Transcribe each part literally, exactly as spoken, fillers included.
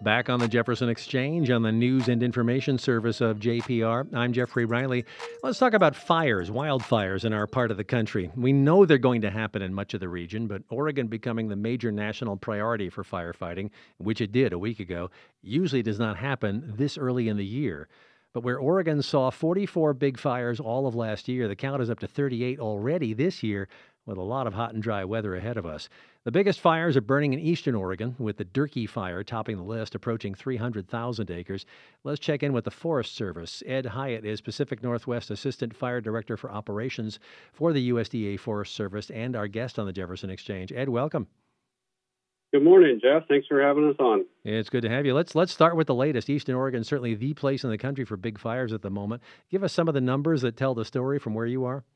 Back on the Jefferson Exchange on the news and information service of J P R. I'm Jeffrey Riley. Let's talk about fires, wildfires in our part of the country. We know they're going to happen in much of the region, but Oregon becoming the major national priority for firefighting, which it did a week ago, usually does not happen this early in the year. But where Oregon saw forty-four big fires all of last year, the count is up to thirty-eight already this year, with a lot of hot and dry weather ahead of us. The biggest fires are burning in eastern Oregon, with the Durkee fire topping the list, approaching three hundred thousand acres. Let's check in with the Forest Service. Ed Hyatt is Pacific Northwest Assistant Fire Director for Operations for the U S D A Forest Service and our guest on the Jefferson Exchange. Ed, welcome. Good morning, Jeff. Thanks for having us on. It's good to have you. Let's let's start with the latest. Eastern Oregon is certainly the place in the country for big fires at the moment. Give us some of the numbers that tell the story from where you are.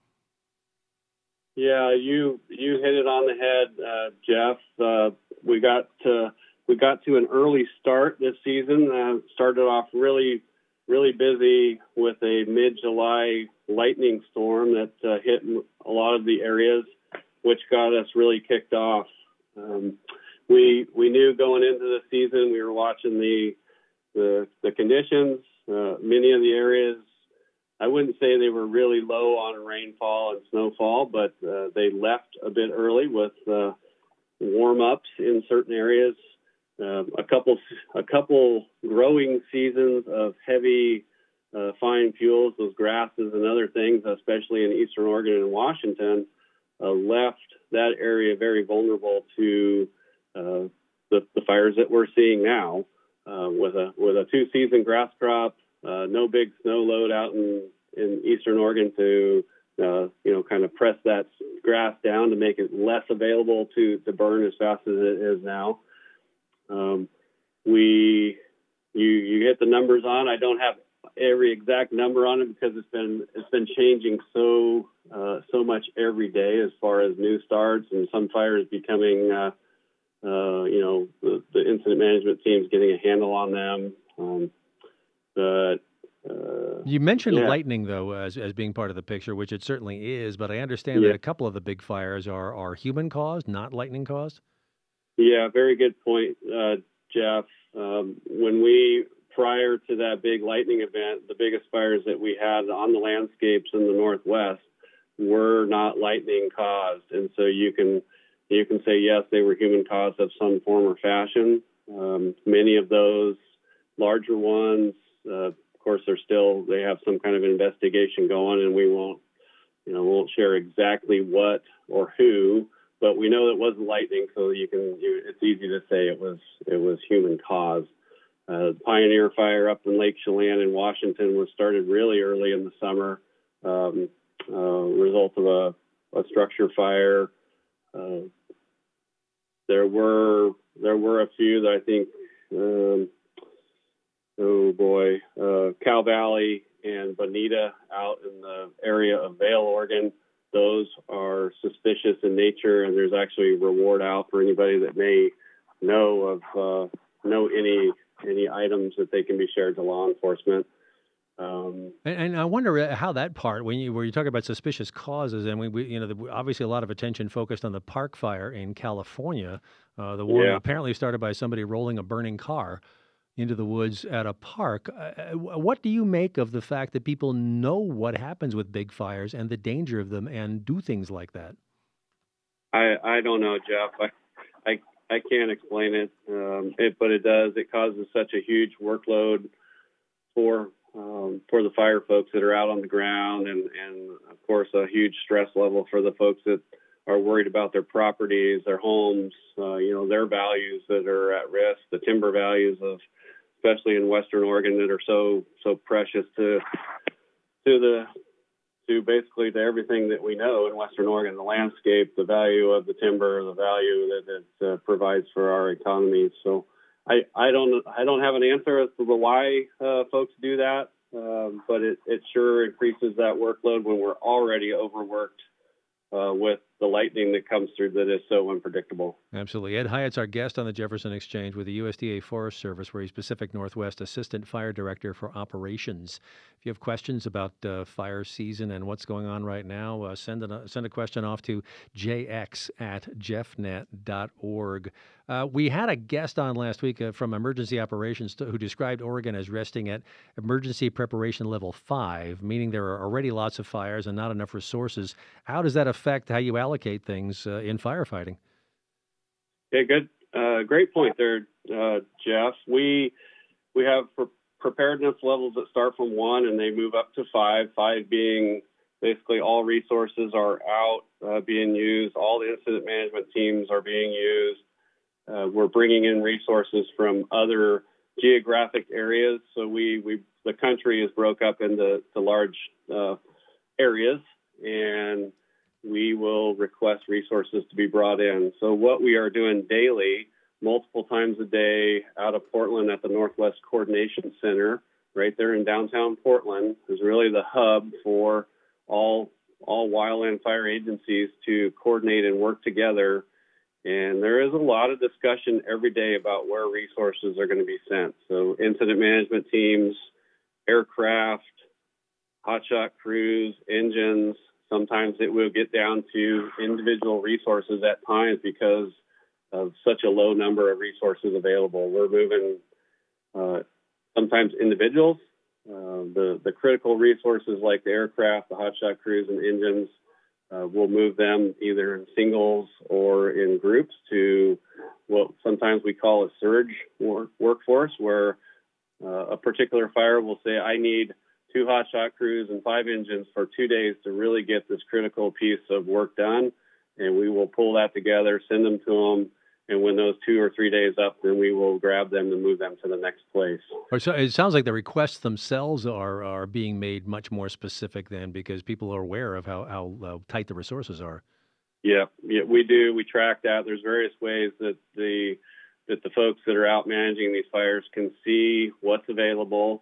Yeah, you you hit it on the head, uh, Jeff. Uh, we got to, we got to an early start this season. Uh, started off really really busy with a mid-July lightning storm that uh, hit a lot of the areas, which got us really kicked off. Um, we we knew going into the season we were watching the the, the conditions. Uh, many of the areas, I wouldn't say they were really low on rainfall and snowfall, but uh, they left a bit early with uh, warm-ups in certain areas. Uh, a couple a couple growing seasons of heavy uh, fine fuels, those grasses and other things, especially in eastern Oregon and Washington, uh, left that area very vulnerable to uh, the, the fires that we're seeing now. Uh, with a with a two-season grass crop, uh, no big snow load out in, in eastern Oregon to uh, you know kind of press that grass down to make it less available to, to burn as fast as it is now. Um, we you you hit the numbers on. I don't have every exact number on it because it's been it's been changing so uh, so much every day as far as new starts and some fires becoming. Uh, Uh, you know, the, the incident management team's getting a handle on them. Um, but uh, you mentioned yeah. lightning, though, as as being part of the picture, which it certainly is. But I understand Yeah. that a couple of the big fires are are human caused, not lightning caused. Yeah, very good point, uh, Jeff. Um, when we prior to that big lightning event, the biggest fires that we had on the landscapes in the Northwest were not lightning caused, and so you can. You can say, yes, they were human caused of some form or fashion. Um, many of those larger ones, uh, of course, they're still, they have some kind of investigation going, and we won't, you know, won't share exactly what or who, but we know it wasn't lightning, so you can, you, it's easy to say it was, it was human caused. Uh, Pioneer Fire up in Lake Chelan in Washington was started really early in the summer, um, uh, result of a, a structure fire. Uh, there were there were a few that I think, um, oh boy, uh, Cow Valley and Bonita out in the area of Vail, Oregon. Those are suspicious in nature, and there's actually a reward out for anybody that may know of uh, know any any items that they can be shared to law enforcement. Um, and, and I wonder how that part, when you where you talk about suspicious causes, and we, we you know, the, obviously a lot of attention focused on the Park Fire in California, uh, the one yeah. apparently started by somebody rolling a burning car into the woods at a park. Uh, what do you make of the fact that people know what happens with big fires and the danger of them and do things like that? I I don't know, Jeff. I I, I can't explain it, um, it, but it does. It causes such a huge workload for. Um, for the fire folks that are out on the ground, and, and of course a huge stress level for the folks that are worried about their properties, their homes, uh, you know, their values that are at risk, the timber values of, especially in Western Oregon, that are so so precious to to the to basically to everything that we know in Western Oregon, the landscape, the value of the timber, the value that it uh, provides for our economy. So. I, I don't I don't have an answer as to the why uh, folks do that, um, but it, it sure increases that workload when we're already overworked uh, with the lightning that comes through that is so unpredictable. Absolutely. Ed Hyatt's our guest on the Jefferson Exchange with the U S D A Forest Service, where he's Pacific Northwest Assistant Fire Director for Operations. If you have questions about uh, fire season and what's going on right now, uh, send, a, send a question off to j x at jeffnet dot org. Uh, we had a guest on last week uh, from Emergency Operations to, who described Oregon as resting at emergency preparation level five, meaning there are already lots of fires and not enough resources. How does that affect how you allocate things uh, in firefighting? Yeah, good, uh, great point there, uh, Jeff. We we have pre- preparedness levels that start from one and they move up to five. Five being basically all resources are out uh, being used, all the incident management teams are being used. Uh, we're bringing in resources from other geographic areas. So we, we the country is broke up into to large uh, areas, and we will request resources to be brought in. So what we are doing daily, multiple times a day out of Portland at the Northwest Coordination Center, right there in downtown Portland, is really the hub for all all wildland fire agencies to coordinate and work together. And there is a lot of discussion every day about where resources are going to be sent. So incident management teams, aircraft, hotshot crews, engines. Sometimes it will get down to individual resources at times because of such a low number of resources available. We're moving uh, sometimes individuals, uh, the, the critical resources like the aircraft, the hotshot crews, and engines. Uh, we'll move them either in singles or in groups to what sometimes we call a surge work- workforce, where uh, a particular fire will say, I need two hotshot crews and five engines for two days to really get this critical piece of work done. And we will pull that together, send them to them. And when those two or three days up, then we will grab them and move them to the next place. Or so it sounds like the requests themselves are are being made much more specific then, because people are aware of how, how uh, tight the resources are. Yeah, yeah, we do. We track that. There's various ways that the that the folks that are out managing these fires can see what's available.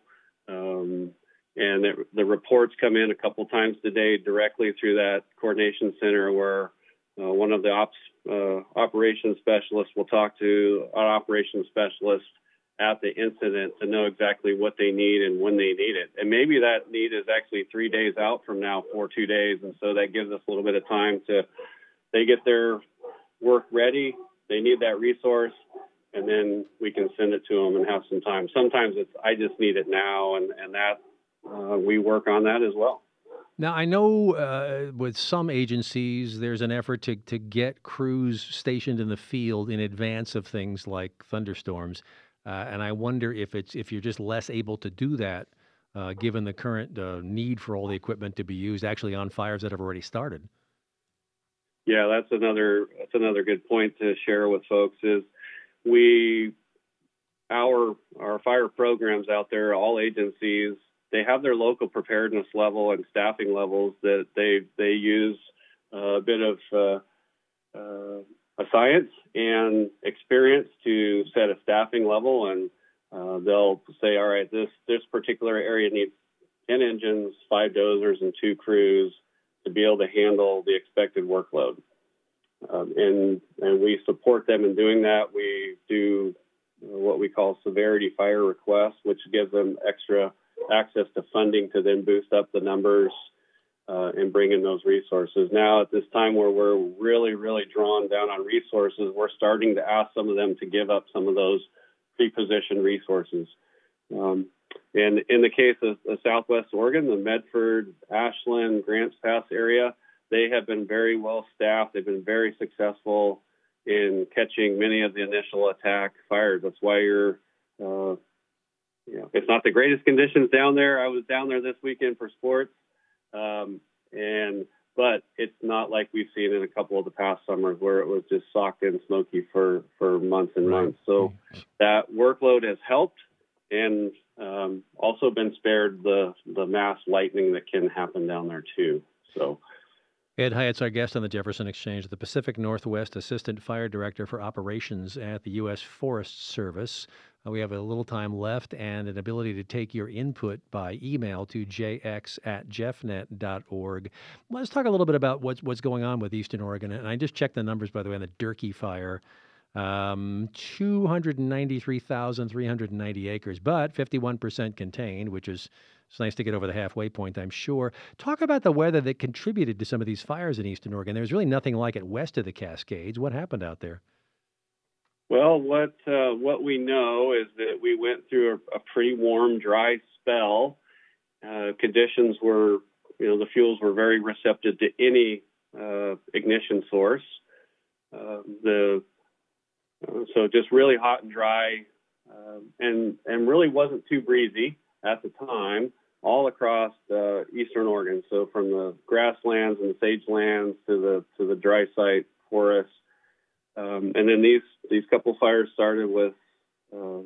Um, and it, the reports come in a couple times a day directly through that coordination center, where uh, one of the ops uh, operations specialists will talk to an operations specialist at the incident to know exactly what they need and when they need it. And maybe that need is actually three days out from now for two days. And so that gives us a little bit of time to, they get their work ready, they need that resource, and then we can send it to them and have some time. Sometimes it's, I just need it now, and, and that uh, we work on that as well. Now, I know uh, with some agencies, there's an effort to, to get crews stationed in the field in advance of things like thunderstorms. Uh, and I wonder if it's if you're just less able to do that, uh, given the current uh, need for all the equipment to be used actually on fires that have already started. Yeah, that's another that's another good point to share with folks. Is we our our fire programs out there, all agencies, they have their local preparedness level and staffing levels that they they use a bit of uh, uh, a science and experience to set a staffing level, and uh, they'll say, all right, this this particular area needs ten engines, five dozers, and two crews to be able to handle the expected workload. Um, and and we support them in doing that. We do what we call severity fire requests, which gives them extra access to funding to then boost up the numbers uh, and bring in those resources. Now, at this time where we're really, really drawn down on resources, we're starting to ask some of them to give up some of those pre-positioned resources. Um, and in the case of, of Southwest Oregon, the Medford, Ashland, Grants Pass area, they have been very well staffed. They've been very successful in catching many of the initial attack fires. That's why you're, uh, you know, it's not the greatest conditions down there. I was down there this weekend for sports, um, and but it's not like we've seen in a couple of the past summers where it was just socked in smoky for, for months and Right. months. So that workload has helped, and um, also been spared the the mass lightning that can happen down there too. So. Ed Hyatt's our guest on the Jefferson Exchange, the Pacific Northwest Assistant Fire Director for Operations at the U S Forest Service. Uh, we have a little time left and an ability to take your input by email to j x at jeffnet dot org. Let's talk a little bit about what's, what's going on with Eastern Oregon. And I just checked the numbers, by the way, on the Durkee fire. Um, two hundred ninety-three thousand three hundred ninety acres, but fifty-one percent contained, which is it's nice to get over the halfway point, I'm sure. Talk about the weather that contributed to some of these fires in Eastern Oregon. There's really nothing like it west of the Cascades. What happened out there? Well, what uh, what we know is that we went through a, a pretty warm, dry spell. Uh, conditions were, you know, the fuels were very receptive to any uh, ignition source. Uh, the uh, so just really hot and dry, uh, and and really wasn't too breezy at the time all across uh, Eastern Oregon. So from the grasslands and the sagelands to the to the dry site forests. Um, and then these, these couple fires started with uh,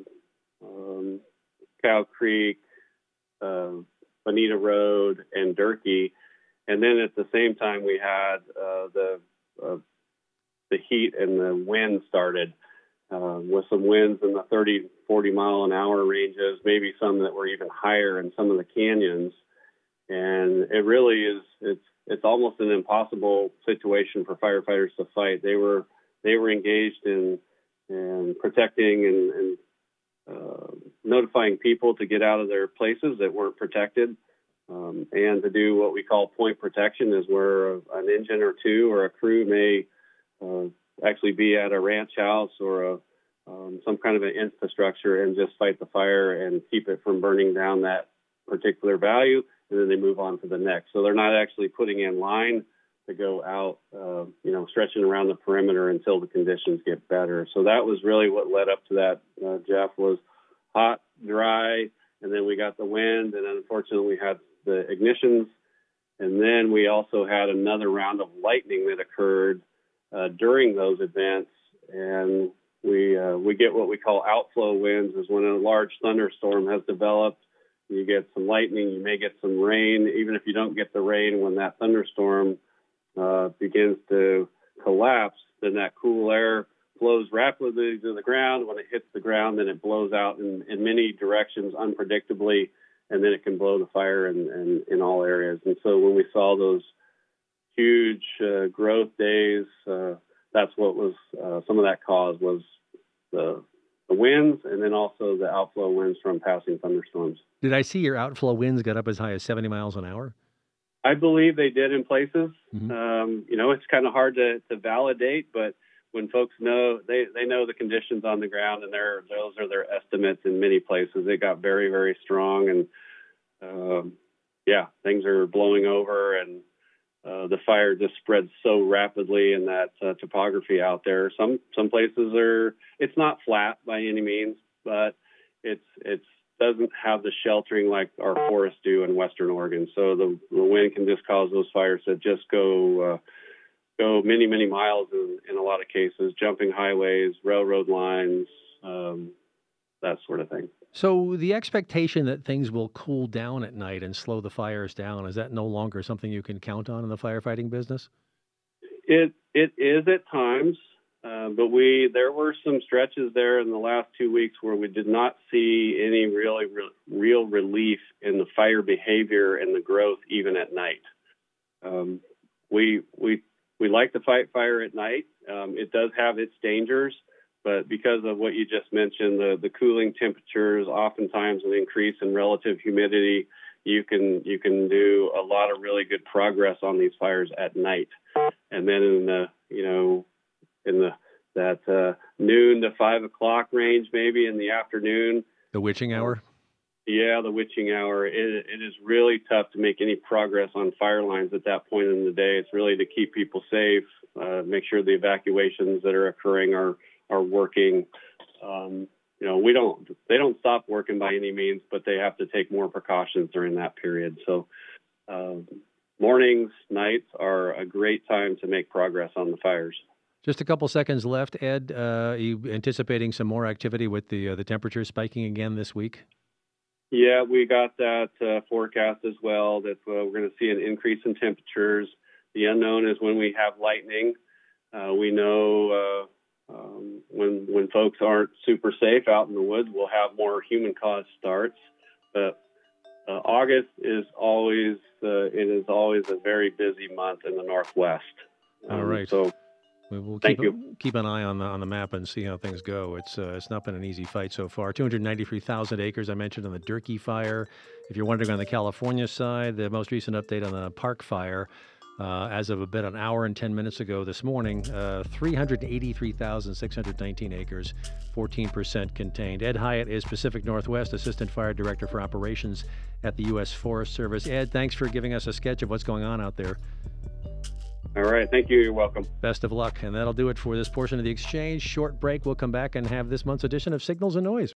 um, Cow Creek, uh, Bonita Road, and Durkee. And then at the same time, we had uh, the uh, the heat and the wind started uh, with some winds in the thirty, forty mile an hour ranges, maybe some that were even higher in some of the canyons. And it really is, it's, it's almost an impossible situation for firefighters to fight. They were They were engaged in, in protecting and, and uh, notifying people to get out of their places that weren't protected, um, and to do what we call point protection, is where an engine or two or a crew may uh, actually be at a ranch house or a, um, some kind of an infrastructure and just fight the fire and keep it from burning down that particular value, and then they move on to the next. So they're not actually putting in line to go out, uh, you know, stretching around the perimeter until the conditions get better. So that was really what led up to that, uh, Jeff, was hot, dry, and then we got the wind, and unfortunately we had the ignitions, and then we also had another round of lightning that occurred uh, during those events, and we uh, we get what we call outflow winds, is when a large thunderstorm has developed. You get some lightning, you may get some rain. Even if you don't get the rain, when that thunderstorm Uh, begins to collapse, then that cool air flows rapidly to the ground. When it hits the ground, then it blows out in, in many directions unpredictably, and then it can blow the fire in, in, in all areas. And so when we saw those huge uh, growth days, uh, that's what was uh, some of that cause was the, the winds, and then also the outflow winds from passing thunderstorms. Did I see your outflow winds got up as high as seventy miles an hour? I believe they did in places. Mm-hmm. Um, you know, it's kind of hard to, to validate, but when folks know, they, they know the conditions on the ground, and they're, those are their estimates in many places. It got very, very strong, and um, yeah, things are blowing over, and uh, the fire just spreads so rapidly in that uh, topography out there. Some some places are, it's not flat by any means, but it's it's doesn't have the sheltering like our forests do in Western Oregon. So the, the wind can just cause those fires to just go uh, go many, many miles in, in a lot of cases, jumping highways, railroad lines, um, that sort of thing. So the expectation that things will cool down at night and slow the fires down, is that no longer something you can count on in the firefighting business? It It is at times. Uh, but we there were some stretches there in the last two weeks where we did not see any really real, real relief in the fire behavior and the growth even at night. Um, we we we like to fight fire at night. Um, it does have its dangers, but because of what you just mentioned, the, the cooling temperatures, oftentimes an increase in relative humidity, you can you can do a lot of really good progress on these fires at night. And then in the you know in the that uh, noon to five o'clock range, maybe in the afternoon. The witching hour? Yeah, the witching hour. It, it is really tough to make any progress on fire lines at that point in the day. It's really to keep people safe, uh, make sure the evacuations that are occurring are, are working. Um, you know, we don't, they don't stop working by any means, but they have to take more precautions during that period. So uh, mornings, nights are a great time to make progress on the fires. Just a couple seconds left, Ed. Uh, are you anticipating some more activity with the uh, the temperature spiking again this week? Yeah, we got that uh, forecast as well, that uh, we're going to see an increase in temperatures. The unknown is when we have lightning. Uh, we know Um, when when folks aren't super safe out in the woods, we'll have more human-caused starts. But uh, August is always uh, it is always a very busy month in the Northwest. Um, All right. So We will thank keep, you. keep an eye on the on the map and see how things go. It's uh, it's not been an easy fight so far. two hundred ninety-three thousand acres I mentioned on the Durkee fire. If you're wondering on the California side, the most recent update on the Park fire, uh, as of about an hour and ten minutes ago this morning, uh, three hundred eighty-three thousand six hundred nineteen acres, fourteen percent contained. Ed Hyatt is Pacific Northwest Assistant Fire Director for Operations at the U S Forest Service. Ed, thanks for giving us a sketch of what's going on out there. All right. Thank you. You're welcome. Best of luck. And that'll do it for this portion of the exchange. Short break. We'll come back and have this month's edition of Signals and Noise.